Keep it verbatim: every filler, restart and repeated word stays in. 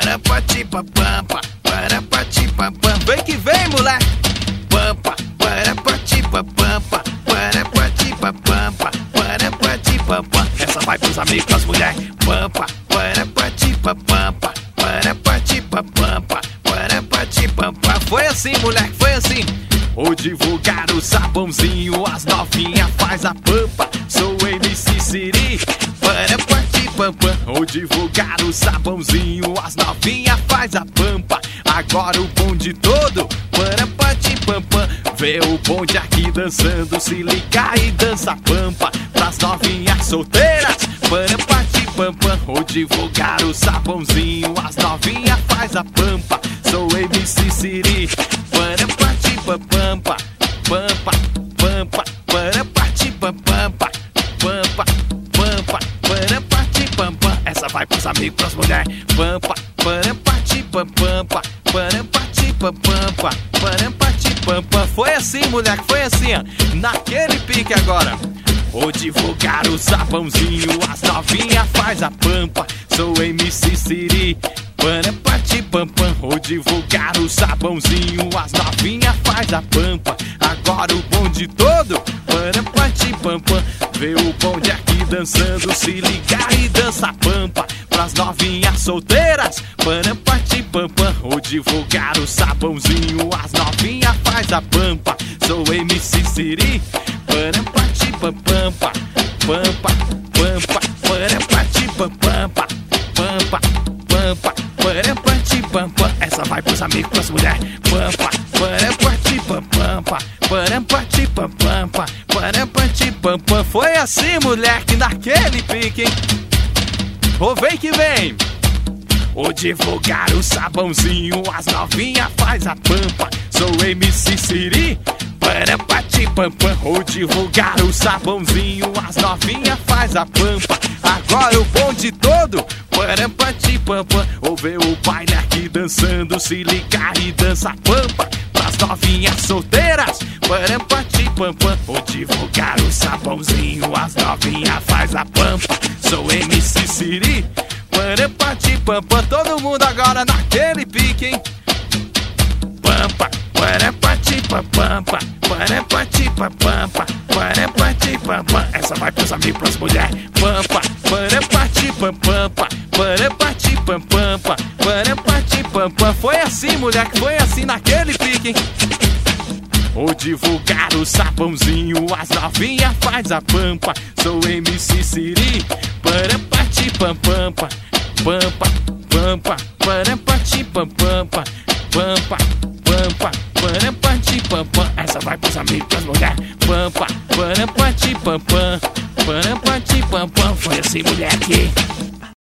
para pati papampa, para pati papam. Vem que vem, moleque. Pampa, para pati papampa, para pati papampa, para pati papam. Essa vai pros amigos, pras mulheres. Pampa, para pati papampa, para pati papampa, para pati papam. Foi assim, moleque, foi assim. Vou divulgar o sabãozinho, as novinhas faz a pampa. Sou M C Siri, para pati papam. Vou divulgar o sabãozinho, as novinhas faz a pampa. Agora o bonde todo, para pati papam. Vê o bonde aqui dançando, se liga e dança pampa. Pras novinhas solteiras, para pati papam. Vou divulgar o sabãozinho, as novinhas faz a pampa. Sou M C Siri, para pati papampa, pampa, pampa, para pati papampa, pampa, pampa, para pati papam. Essa vai pros amigos, pras mulheres. Pampa, para pati papampa, para pati papampa, para pati papam. Foi assim, moleque, foi assim, ó. Naquele pique agora. Vou divulgar o sabãozinho, as novinhas faz a pampa. Sou M C Siri, para pati papam. Vou divulgar o sabãozinho, as novinhas faz a pampa. Agora o bonde todo, para pati papam. Vê o bonde aqui dançando, se ligar e dança pampa. Pras novinhas solteiras, para pati papam. Vou divulgar o sabãozinho, as novinhas faz a pampa. Sou M C Siri, para pati papampa, pampa, pampa, para pati papampa, pampa, pampa, para pati papam. Essa vai pros amigos, pras mulheres. Pampa, para pati papampa, para pati papampa, para pati papam. Foi assim, moleque, naquele pique, hein? Ô, vem que vem. Vou divulgar o sabãozinho, as novinhas faz a pampa. Sou M C Siri, para pati papam. Vou divulgar o sabãozinho, as novinhas faz a pampa. Agora o bonde todo, para pati papam. Ou ver o baile aqui dançando, se ligar e dança pampa. Pras novinhas solteiras, para pati papam. Vou divulgar o sabãozinho, as novinhas faz a pampa. Sou M C Siri, para pati papam. Todo mundo agora naquele pique, hein? Pampa, para pati papampa, para pati papampa, para pati papam. Essa vai pros amigos, pras mulheres. Pampa, para pati papampa, para pati papampa, para pati papam. Foi assim, moleque, foi assim naquele pique, hein? Vou divulgar o sabãozinho, as novinhas faz a pampa. Sou M C Siri, para pati papampa, pampa, pampa, para pati papampa, pampa, pampa, para pati papam. Essa vai pros amigos, pras mulheres. Pampa, para pati papam, para pati papam. Foi assim, moleque.